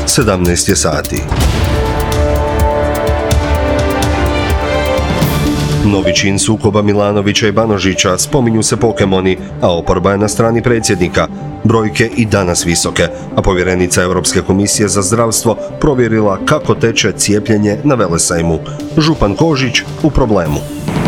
17 je sati. Novi čin sukoba Milanovića i Banožića, spominju se Pokemoni, a oporba je na strani predsjednika. Brojke i danas visoke, a povjerenica Europske komisije za zdravstvo provjerila kako teče cijepljenje na Velesajmu. Župan Kožić u problemu.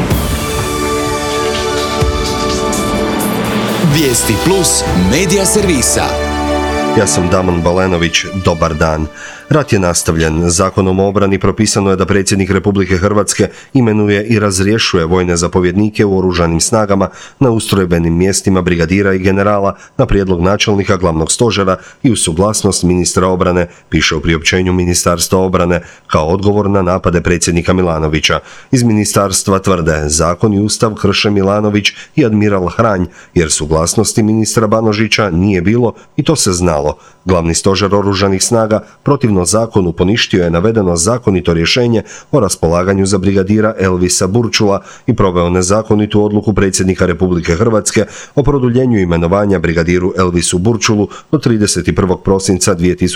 Vijesti Plus medija servisa. Ja sam Damon Balenović, dobar dan. Rat je nastavljen. Zakonom o obrani propisano je da predsjednik Republike Hrvatske imenuje i razrješuje vojne zapovjednike u oružanim snagama na ustrojbenim mjestima brigadira i generala na prijedlog načelnika glavnog stožera i uz suglasnost ministra obrane, piše u priopćenju Ministarstva obrane, kao odgovor na napade predsjednika Milanovića. Iz ministarstva tvrde, zakon i ustav krše Milanović i admiral Hranj, jer suglasnosti ministra Banožića nije bilo i to se znalo. Glavni stožer oružanih snaga protivno zakonu poništio je navedeno zakonito rješenje o raspolaganju za brigadira Elvisa Burčula i proveo nezakonitu odluku predsjednika Republike Hrvatske o produljenju imenovanja brigadiru Elvisu Burčulu do 31. prosinca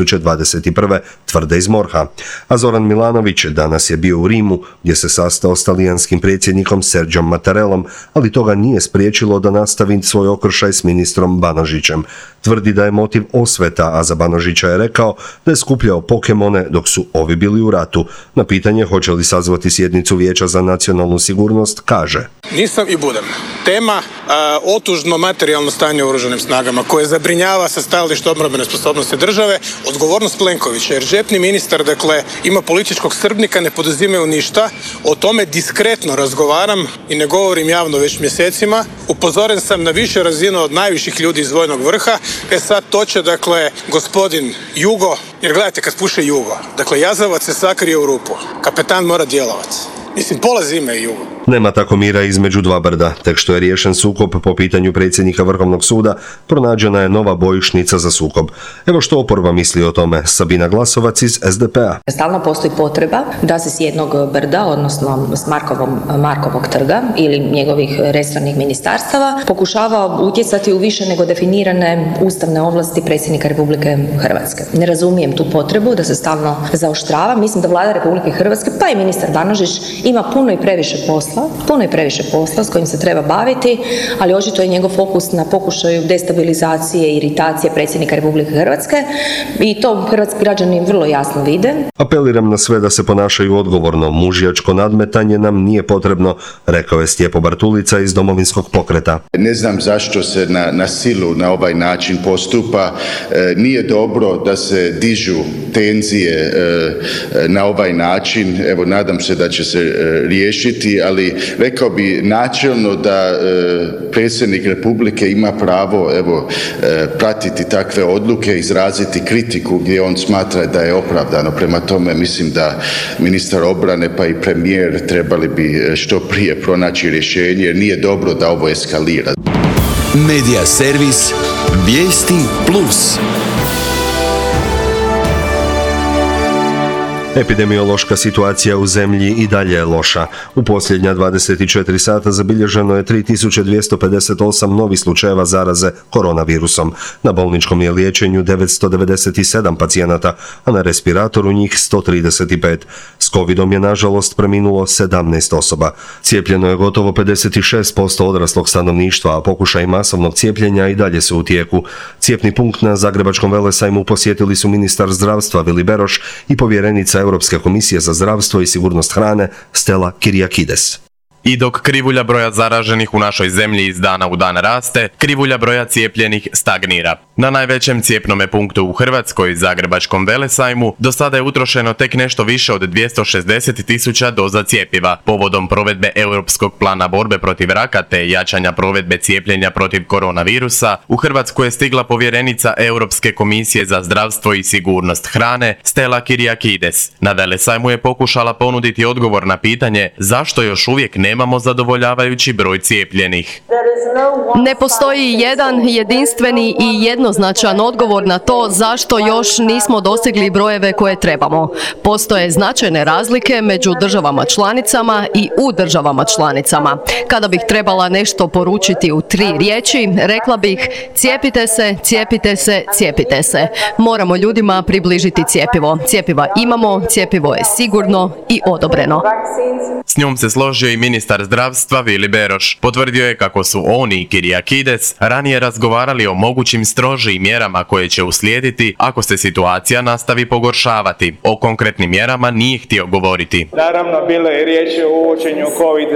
2021. tvrde iz MORH-a. A Zoran Milanović danas je bio u Rimu, gdje se sastao s talijanskim predsjednikom Serđom Mattarellom, ali to ga nije spriječilo da nastavi svoj okršaj s ministrom Banožićem. Tvrdi da je motiv osveta, a za Banožića je rekao da je skupljao Pokemone dok su ovi bili u ratu. Na pitanje hoće li sazvati sjednicu Vijeća za nacionalnu sigurnost, kaže: Nisam i budem. Tema otužno materijalno stanje u oružanim snagama koje zabrinjava sa stajališta obrambene sposobnosti države, odgovornost Plenkovića, jer džepni ministar, ima političkog srbnika, ne poduzimaju ništa. O tome diskretno razgovaram i ne govorim javno već mjesecima. Upozoren sam na više razinu od najviših ljudi iz vojnog vrha. Sad to će, gospodin Jugo, jer gledajte kad puše Jugo, jazavac se sakrije u rupu, kapetan mora djelovati. Mislim, pola zime je Jugo. Nema tako mira između dva brda. Tek što je riješen sukob po pitanju predsjednika Vrhovnog suda, pronađena je nova bojišnica za sukob. Evo što oporba misli o tome. Sabina Glasovac iz SDP-a. Stalno postoji potreba da se s jednog brda, odnosno s Markovog trga ili njegovih resornih ministarstava, pokušava utjecati u više nego definirane ustavne ovlasti predsjednika Republike Hrvatske. Ne razumijem tu potrebu da se stalno zaoštrava. Mislim da Vlada Republike Hrvatske, pa i ministar Banožić, ima puno i previše posla s kojim se treba baviti, ali očito je njegov fokus na pokušaju destabilizacije i iritacije predsjednika Republike Hrvatske i to hrvatski građani vrlo jasno vide. Apeliram na sve da se ponašaju odgovorno. Mužjačko nadmetanje nam nije potrebno, rekao je Stjepo Bartulica iz Domovinskog pokreta. Ne znam zašto se na silu na ovaj način postupa. Nije dobro da se dižu tenzije na ovaj način. Evo, nadam se da će se riješiti, ali rekao bi načelno da predsjednik Republike ima pravo pratiti takve odluke, izraziti kritiku gdje on smatra da je opravdano. Prema tome mislim da ministar obrane pa i premijer trebali bi što prije pronaći rješenje, jer nije dobro da ovo eskalira. Medija servis Vijesti Plus. Epidemiološka situacija u zemlji i dalje je loša. U posljednja 24 sata zabilježeno je 3258 novih slučajeva zaraze koronavirusom. Na bolničkom je liječenju 997 pacijenata, a na respiratoru njih 135. S covidom je nažalost preminulo 17 osoba. Cijepljeno je gotovo 56% odraslog stanovništva, a pokušaj masovnog cijepljenja i dalje su u tijeku. Cijepni punkt na Zagrebačkom Velesajmu posjetili su ministar zdravstva Vili Beroš i povjerenica Europske komisije za zdravstvo i sigurnost hrane Stella Kyriakides. I dok krivulja broja zaraženih u našoj zemlji iz dana u dan raste, krivulja broja cijepljenih stagnira. Na najvećem cijepnome punktu u Hrvatskoj, Zagrebačkom Velesajmu, do sada je utrošeno tek nešto više od 260.000 doza cjepiva. Povodom provedbe Europskog plana borbe protiv raka te jačanja provedbe cijepljenja protiv koronavirusa, u Hrvatsku je stigla povjerenica Europske komisije za zdravstvo i sigurnost hrane Stella Kyriakides. Na Velesajmu je pokušala ponuditi odgovor na pitanje zašto još uvijek nemamo zadovoljavajući broj cijepljenih. Ne postoji jedan jedinstveni i jednoznačan odgovor na to zašto još nismo dostigli brojeve koje trebamo. Postoje značajne razlike među državama članicama i u državama članicama. Kada bih trebala nešto poručiti u 3 riječi, rekla bih cijepite se, cijepite se, cijepite se. Moramo ljudima približiti cjepivo. Cjepiva imamo, cjepivo je sigurno i odobreno. S njom se složio i ministar zdravstva Vili Beroš. Potvrdio je kako su oni i Kyriakides ranije razgovarali o mogućim strožijim mjerama koje će uslijediti ako se situacija nastavi pogoršavati. O konkretnim mjerama nije htio govoriti. Naravno, bilo je riječ o uvođenju COVID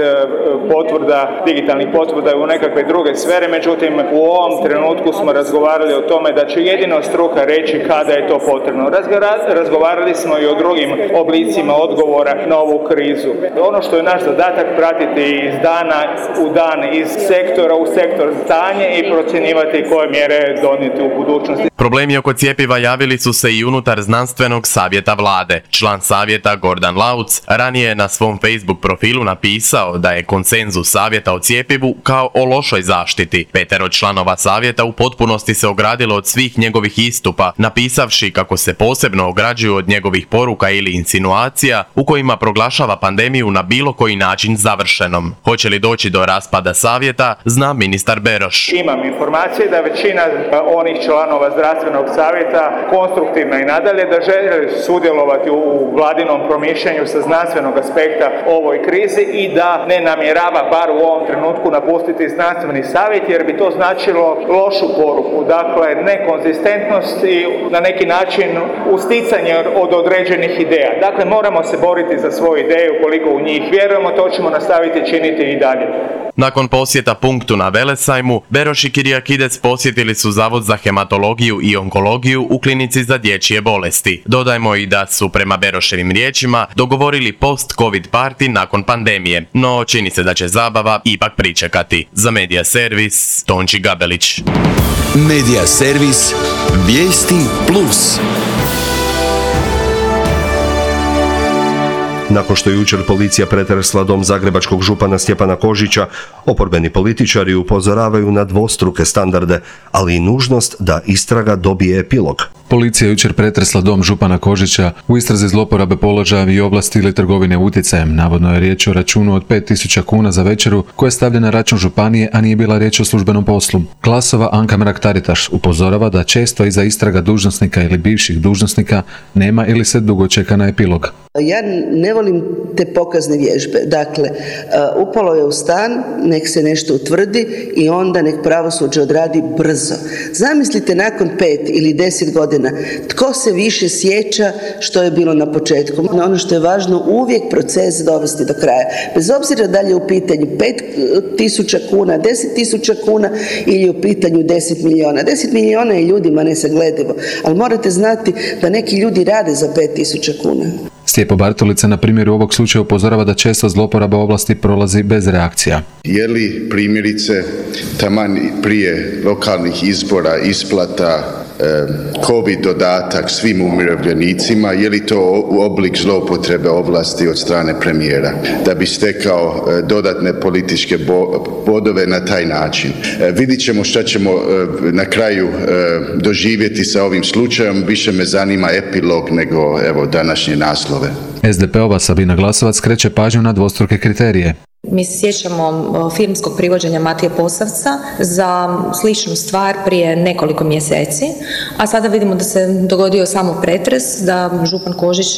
potvrda, digitalnih potvrda u nekakve druge sfere, međutim u ovom trenutku smo razgovarali o tome da će jedino struka reći kada je to potrebno. Razgovarali smo i o drugim oblicima odgovora na ovu krizu. Ono što je naš zadatak pratiti iz dana u dan, iz sektora u sektor stanje i procjenjivati koje mjere donijeti u budućnosti. Problemi oko cjepiva javili su se i unutar znanstvenog savjeta vlade. Član savjeta Gordan Lauc ranije je na svom Facebook profilu napisao da je konsenzus savjeta o cjepivu kao o lošoj zaštiti. 5 članova savjeta u potpunosti se ogradilo od svih njegovih istupa, napisavši kako se posebno ograđuju od njegovih poruka ili insinuacija u kojima proglašava pandemiju na bilo koji način završenom. Hoće li doći do raspada savjeta, zna ministar Beroš. Imam informacije da većina onih članova zdravstvenog savjeta konstruktivno i nadalje da žele sudjelovati u vladinom promišljanju sa znanstvenog aspekta ovoj krizi i da ne namjerava bar u ovom trenutku napustiti znanstveni savjet jer bi to značilo lošu poruku. Dakle, nekonzistentnost i na neki način usticanje od određenih ideja. Dakle, moramo se boriti za svoje ideje, ukoliko u njih vjerujemo, to ćemo nastaviti činiti i dalje. Nakon posjeta punktu na Velesajmu, Beroš i Kyriakides posjetili su Zavod za hematologiju i onkologiju u klinici za dječje bolesti. Dodajmo i da su prema Beroševim riječima dogovorili post-covid party nakon pandemije, no čini se da će zabava ipak pričekati. Za Medija servis, Tonči Gabelić. Medija servis, vijesti plus. Nakon što je jučer policija pretresla dom zagrebačkog župana Stjepana Kožića, oporbeni političari upozoravaju na dvostruke standarde, ali i nužnost da istraga dobije epilog. Policija je jučer pretresla dom župana Kožića u istrazi zloporabe položaja i ovlasti ili trgovine utjecajem. Navodno je riječ o računu od 5.000 kuna za večeru koja je stavljena na račun županije, a nije bila riječ o službenom poslu. Glasova Anka Mrak-Taritaš upozorava da često iza istraga dužnosnika ili bivših dužnosnika nema ili se dugo čeka na epilog. Ja ne volim te pokazne vježbe. Dakle, upalo je u stan, nek se nešto utvrdi i onda nek pravosuđe odradi brzo. Zamislite nakon 5 ili 10 godina, tko se više sjeća što je bilo na početku. Ono što je važno, uvijek proces dovesti do kraja. Bez obzira da li je u pitanju 5.000 kuna, 10.000 kuna ili je u pitanju 10 miliona. 10 miliona je ljudima nesagledivo, ali morate znati da neki ljudi rade za 5.000 kuna. Stjepo Bartolica na primjeru ovog slučaja upozorava da često zloporaba ovlasti prolazi bez reakcija. Je li primjerice taman prije lokalnih izbora isplata COVID dodatak svim umirovljenicima, je li to oblik zloupotrebe ovlasti od strane premijera da bi stekao dodatne političke bodove na taj način? Vidit ćemo šta ćemo na kraju doživjeti sa ovim slučajem, više me zanima epilog nego evo današnje naslove. SDP-ova Sabina Glasovac skreće pažnju na dvostruke kriterije. Mi se sjećamo filmskog privođenja Matije Posavca za sličnu stvar prije nekoliko mjeseci, a sada vidimo da se dogodio samo pretres, da župan Kožić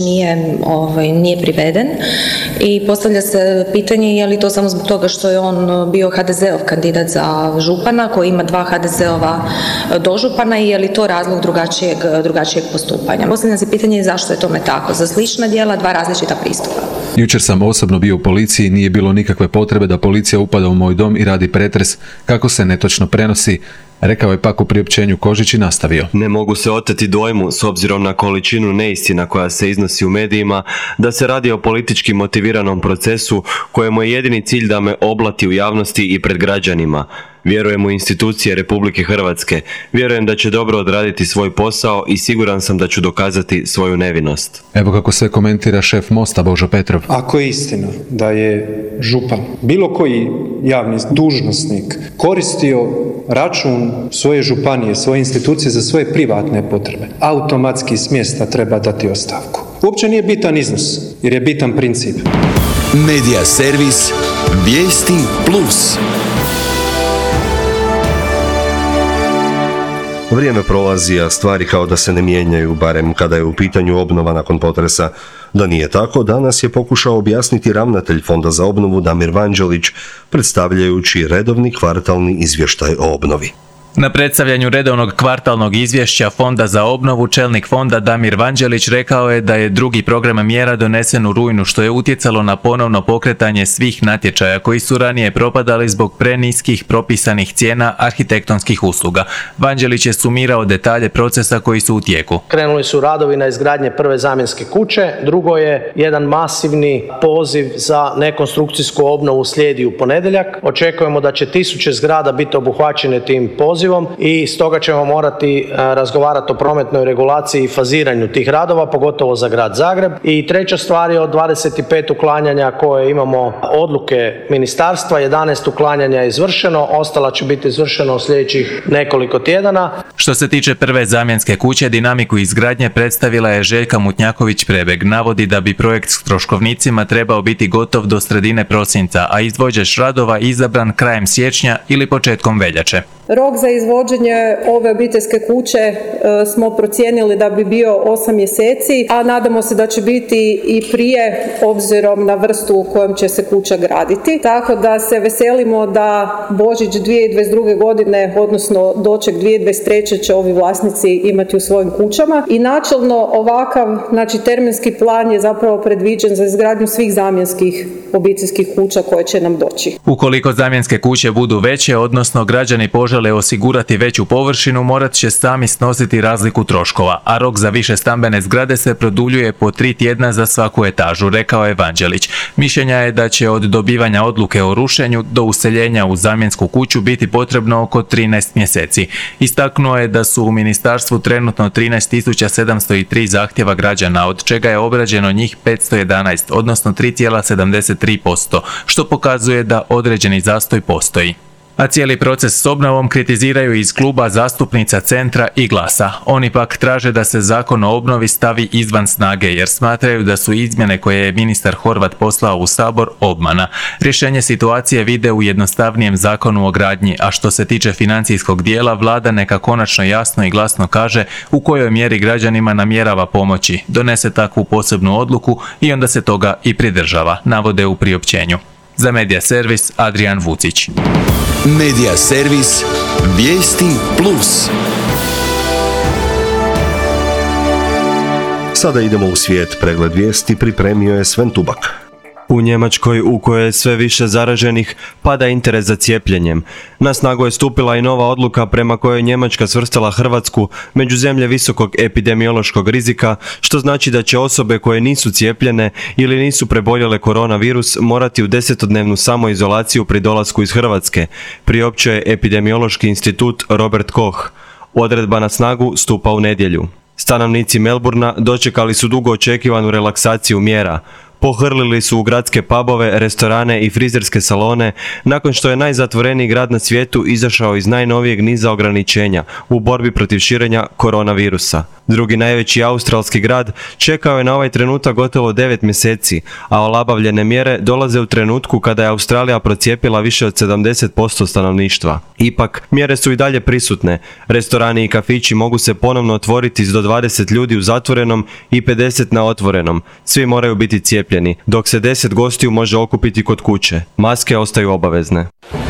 nije priveden i postavlja se pitanje je li to samo zbog toga što je on bio HDZ-ov kandidat za župana koji ima 2 HDZ-ova dožupana i je li to razlog drugačijeg postupanja. Postavlja se pitanje zašto je tome tako. Za slična djela 2 različita pristupa. Jučer sam osobno bio u policiji, nije bilo nikakve potrebe da policija upada u moj dom i radi pretres kako se netočno prenosi, rekao je pak u priopćenju Kožić i nastavio. Ne mogu se oteti dojmu, s obzirom na količinu neistina koja se iznosi u medijima, da se radi o politički motiviranom procesu kojemu je jedini cilj da me oblati u javnosti i pred građanima. Vjerujem u institucije Republike Hrvatske, vjerujem da će dobro odraditi svoj posao i siguran sam da ću dokazati svoju nevinost. Evo kako sve komentira šef Mosta Božo Petrov. Ako je istina da je župan, bilo koji javni dužnosnik koristio račun svoje županije, svoje institucije za svoje privatne potrebe, automatski s mjesta treba dati ostavku. Uopće nije bitan iznos, jer je bitan princip. Medija servis Vijesti Plus. Vrijeme prolazi, a stvari kao da se ne mijenjaju, barem kada je u pitanju obnova nakon potresa. Da nije tako, danas je pokušao objasniti ravnatelj Fonda za obnovu Damir Vanđelić, predstavljajući redovni kvartalni izvještaj o obnovi. Na predstavljanju redovnog kvartalnog izvješća Fonda za obnovu čelnik fonda Damir Vanđelić rekao je da je drugi program mjera donesen u rujnu, što je utjecalo na ponovno pokretanje svih natječaja koji su ranije propadali zbog preniskih propisanih cijena arhitektonskih usluga. Vanđelić je sumirao detalje procesa koji su u tijeku. Krenuli su radovi na izgradnje prve zamjenske kuće, drugo je jedan masivni poziv za nekonstrukcijsku obnovu slijedi u ponedjeljak. Očekujemo da će 1000 zgrada biti obuhvaćene tim pozivom i stoga ćemo morati razgovarati o prometnoj regulaciji i faziranju tih radova, pogotovo za grad Zagreb. I treća stvar je od 25 uklanjanja koje imamo odluke ministarstva, 11 uklanjanja je izvršeno, ostala će biti izvršeno u sljedećih nekoliko tjedana. Što se tiče prve zamjenske kuće, dinamiku izgradnje predstavila je Željka Mutnjaković-Prebeg. Navodi da bi projekt s troškovnicima trebao biti gotov do sredine prosinca, a izvođač radova izabran krajem siječnja ili početkom veljače. Rok za izvođenje ove obiteljske kuće smo procijenili da bi bio 8 mjeseci, a nadamo se da će biti i prije obzirom na vrstu u kojem će se kuća graditi. Tako da se veselimo da Božić 2022. godine, odnosno doček 2023. će ovi vlasnici imati u svojim kućama. I načelno ovakav, terminski plan je zapravo predviđen za izgradnju svih zamjenskih obiteljskih kuća koje će nam doći. Ukoliko zamjenske kuće budu veće, odnosno građani požele osigurati veću površinu, morat će sami snositi razliku troškova, a rok za više stambene zgrade se produljuje po 3 tjedna za svaku etažu, rekao je Vanđelić. Mišljenja je da će od dobivanja odluke o rušenju do useljenja u zamjensku kuću biti potrebno oko 13 mjeseci. Istaknuo je da su u ministarstvu trenutno 13.703 zahtjeva građana, od čega je obrađeno njih 511, odnosno 3,73%, što pokazuje da određeni zastoj postoji. A cijeli proces s obnovom kritiziraju iz kluba zastupnica Centra i Glasa. Oni pak traže da se zakon o obnovi stavi izvan snage jer smatraju da su izmjene koje je ministar Horvat poslao u Sabor obmana. Rješenje situacije vide u jednostavnijem zakonu o gradnji, a što se tiče financijskog dijela, vlada neka konačno jasno i glasno kaže u kojoj mjeri građanima namjerava pomoći, donese takvu posebnu odluku i onda se toga i pridržava, navode u priopćenju. Za Medija servis Adrian Vucić. Medija servis Vijesti Plus. Sada idemo u svijet. Pregled vijesti pripremio je Sven Tubak. U Njemačkoj, u kojoj je sve više zaraženih, pada interes za cijepljenjem. Na snagu je stupila i nova odluka prema kojoj Njemačka svrstala Hrvatsku među zemlje visokog epidemiološkog rizika, što znači da će osobe koje nisu cijepljene ili nisu preboljele koronavirus morati u 10-dnevnu samoizolaciju pri dolasku iz Hrvatske, priopćuje Epidemiološki institut Robert Koch. Odredba na snagu stupa u nedjelju. Stanovnici Melburna dočekali su dugo očekivanu relaksaciju mjera. Pohrlili su u gradske pubove, restorane i frizerske salone nakon što je najzatvoreniji grad na svijetu izašao iz najnovijeg niza ograničenja u borbi protiv širenja koronavirusa. Drugi najveći australski grad čekao je na ovaj trenutak gotovo 9 mjeseci, a olabavljene mjere dolaze u trenutku kada je Australija procijepila više od 70% stanovništva. Ipak, mjere su i dalje prisutne. Restorani i kafići mogu se ponovno otvoriti s do 20 ljudi u zatvorenom i 50 na otvorenom. Svi moraju biti cijepljeni, dok se 10 gostiju može okupiti kod kuće. Maske ostaju obavezne.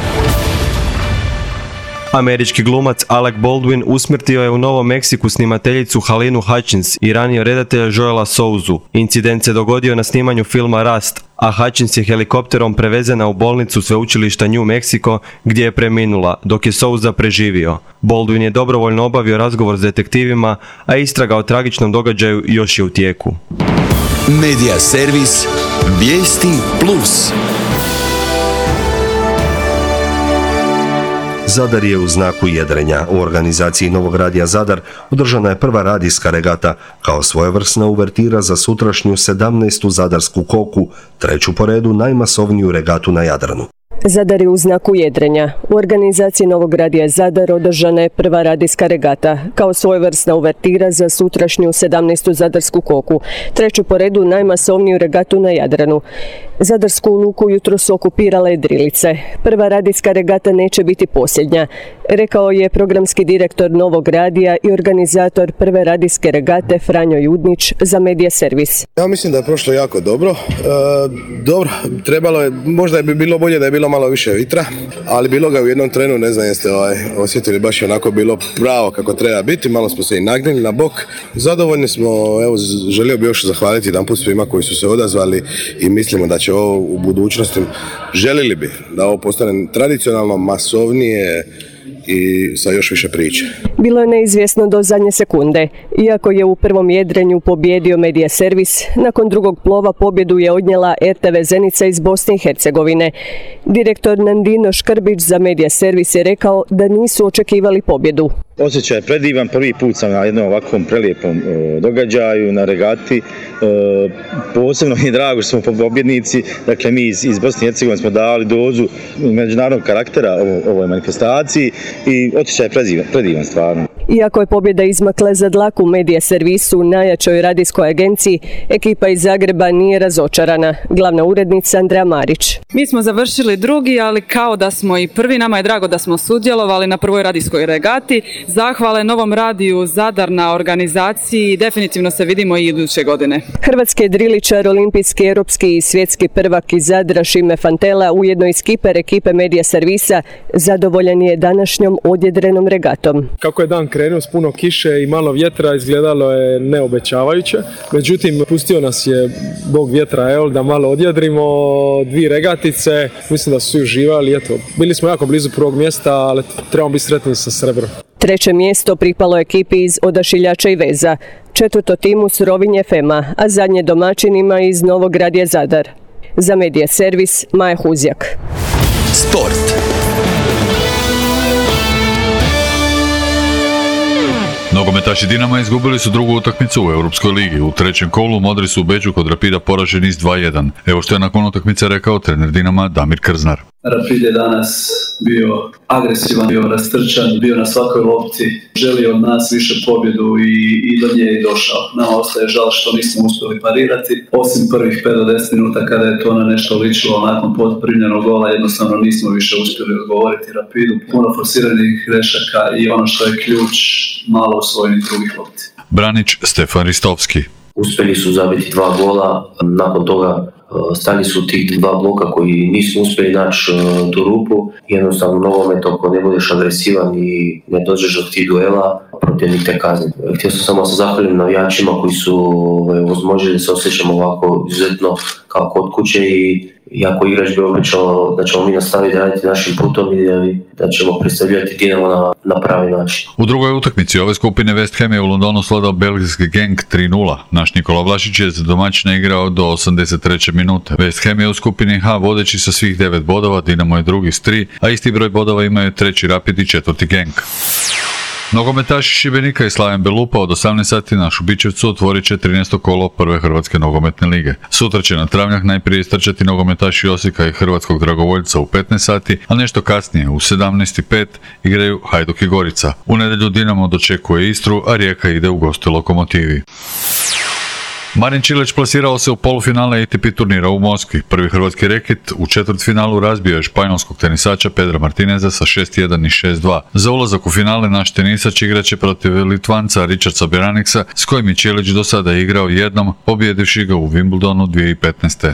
Američki glumac Alec Baldwin usmrtio je u Novom Meksiku snimateljicu Halinu Hutchins i ranio redatelja Joela Souzu. Incident se dogodio na snimanju filma Rust, a Hutchins je helikopterom prevezena u bolnicu sveučilišta New Mexico gdje je preminula, dok je Souza preživio. Baldwin je dobrovoljno obavio razgovor s detektivima, a istraga o tragičnom događaju još je u tijeku. Medija servis Vijesti Plus. Zadar je u znaku jedrenja. U organizaciji Novog radija Zadar održana je prva radijska regata kao svojevrsna uvertira za sutrašnju 17. zadarsku koku, treću po redu najmasovniju regatu na Jadranu. Zadar je u znaku jedrenja. U organizaciji Novog radija Zadar održana je prva radijska regata, kao svojevrsna uvertira za sutrašnju 17. zadarsku koku, treću po redu najmasovniju regatu na Jadranu. Zadarsku luku jutro su okupirale jedrilice. Prva radijska regata neće biti posljednja, rekao je programski direktor Novog radija i organizator prve radijske regate Franjo Judnić za Medija servis. Ja mislim da je prošlo jako dobro. Dobro, trebalo je, možda bi bilo bolje da je bilo malo više vitra, ali bilo ga u jednom trenu, ne znam jeste osjetili, baš je onako bilo pravo kako treba biti, malo smo se i nagnili na bok. Zadovoljni smo, evo, želio bih još zahvaliti jedanput svima koji su se odazvali i mislimo da će ovo u budućnosti, željeli bi da ovo postane tradicionalno, masovnije i sa još više priče. Bilo je neizvjesno do zadnje sekunde. Iako je u prvom jedrenju pobjedio Medija servis, nakon drugog plova pobjedu je odnijela RTV Zenica iz Bosne i Hercegovine. Direktor Nandino Škrbić za Medija servis je rekao da nisu očekivali pobjedu. Osjećaj je predivan, prvi put sam na jednom ovakvom prelijepom događaju, na regati. Posebno mi je drago što smo pobjednici, dakle mi iz Bosne i Hercegovine smo dali dozu međunarodnog karaktera ovoj manifestaciji i osjećaj je predivan stvarno. Iako je pobjeda izmakla za dlaku Medija servisu, najjačoj radijskoj agenciji, ekipa iz Zagreba nije razočarana. Glavna urednica Andreja Marić. Mi smo završili drugi, ali kao da smo i prvi. Nama je drago da smo sudjelovali na prvoj radijskoj regati. Zahvale Novom radiju Zadar na organizaciji. Definitivno se vidimo i iduće godine. Hrvatski jedriličar, olimpijski, europski i svjetski prvak iz Zadra Šime Fantela, ujedno i skiper ekipe Medija servisa, zadovoljan je današnjom odjedrenom regatom. Kako je dan krenuo s puno kiše i malo vjetra, izgledalo je neobećavajuće. Međutim, pustio nas je Bog vjetra Eol da malo odjedrimo, 2 regatice. Mislim da su svi uživali. Eto, bili smo jako blizu prvog mjesta, ali trebamo biti sretni sa srebrom. Treće mjesto pripalo ekipi iz Odašiljača i veza, četvrto timu s Rovinj FM-a, a zadnje domaćinima iz Novog radija Zadar. Za Medija servis Maja Huzjak. Sport. Nogometaši Dinama izgubili su drugu utakmicu u Europskoj ligi. U trećem kolu modri su u Beču kod Rapida poraženi s 2:1. Evo što je nakon utakmice rekao trener Dinama Damir Krznar. Rapid je danas bio agresivan, bio rastrčan, bio na svakoj lopti, želio od nas više pobjedu i do nje je došao. Nama ostaje žal što nismo uspjeli parirati. Osim prvih 5 do 10 minuta kada je to na nešto ličilo, nakon podprimljenog gola jednostavno nismo više uspjeli odgovoriti Rapidu. Puno forsiranih grešaka i ono što je ključ, malo usvojenih drugih lopti. Branić Stefan Ristovski. Uspjeli su zabiti 2 gola, nakon toga stali su tih 2 bloka koji nisu uspjeli naći tu rupu. Jednostavno nogomet, ako ne budeš agresivan i ne dođeš do tih duela, protivnik te kazni. Htio sam samo se zahvalim navijačima koji su ozmožili da se osjećamo ovako izuzetno kao kod kuće i iako igrač bi obećao da ćemo mi nastaviti raditi našim putom i da ćemo predstavljati Dinamo na pravi način. U drugoj utakmici ove skupine West Ham je u Londonu sladao belgijski Genk 3:0. Naš Nikola Vlašić je za domaćina igrao do 83. minute. West Ham je u skupini H vodeći sa svih 9 bodova, Dinamo je drugi s 3, a isti broj bodova imaju treći Rapid i četvrti Genk. Nogometaši Šibenika i Slaven Belupa od 18 sati na Šubićevcu otvorit će 13. kolo prve Hrvatske nogometne lige. Sutra će na travnjak najprije istrčati nogometaši Osijeka i Hrvatskog dragovoljca u 15 sati, a nešto kasnije u 17:05 igraju Hajduk i Gorica. U nedjelju Dinamo dočekuje Istru, a Rijeka ide u goste Lokomotivi. Marin Čilić plasirao se u polufinale ATP turnira u Moskvi. Prvi hrvatski reket u četvrtfinalu razbio je španjolskog tenisača Pedra Martineza sa 6:1 i 6:2. Za ulazak u finale naš tenisač igraće protiv Litvanca Richardsa Beraniksa, s kojim je Čilić do sada igrao jednom, pobjedivši ga u Wimbledonu 2015.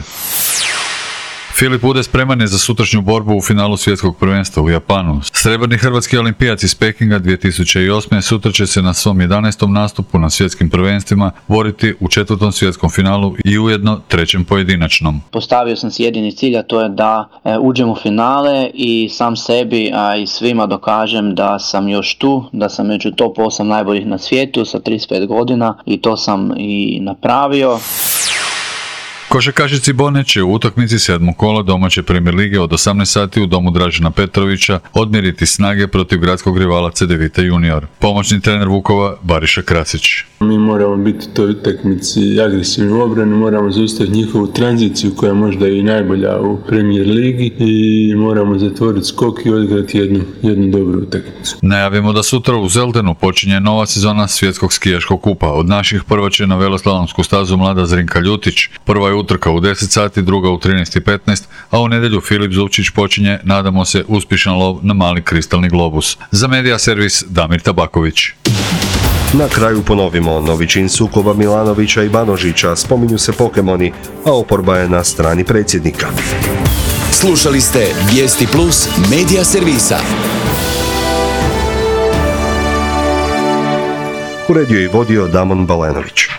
Filip Ude spreman je za sutrašnju borbu u finalu svjetskog prvenstva u Japanu. Srebrni hrvatski olimpijac iz Pekinga 2008. sutra će se na svom 11. nastupu na svjetskim prvenstvima boriti u 4. svjetskom finalu i ujedno 3. pojedinačnom. Postavio sam si jedini cilj, a to je da uđem u finale i sam sebi, a i svima dokažem da sam još tu, da sam među top 8 najboljih na svijetu sa 35 godina i to sam i napravio. Košarkašici Bone će u utakmici 7. kola domaće Premier lige od 18 sati u domu Dražena Petrovića odmjeriti Snage protiv gradskog rivala Cedevita Junior. Pomoćni trener Vukova Bariša Krasić. Mi moramo biti u toj utakmici agresivni u obrani, moramo zaustaviti njihovu tranziciju koja je možda i najbolja u Premier ligi i moramo zatvoriti skok i odigrati jednu dobru utakmicu. Najavimo da sutra u Zeldenu počinje nova sezona svjetskog skijaškog kupa. Od naših prva će na veloslalomsku stazu mlada Zrinka Ljutić. Prva je utrka u 10 sati, druga u 13:15, a u nedjelju Filip Zupčić počinje, nadamo se, uspješan lov na mali kristalni globus. Za Medija servis Damir Tabaković. Na kraju ponovimo, novi čin sukoba Milanovića i Banožića, spominju se Pokemoni, a oporba je na strani predsjednika. Slušali ste Vijesti Plus Medija servisa. Uredio i vodio Damon Balenović.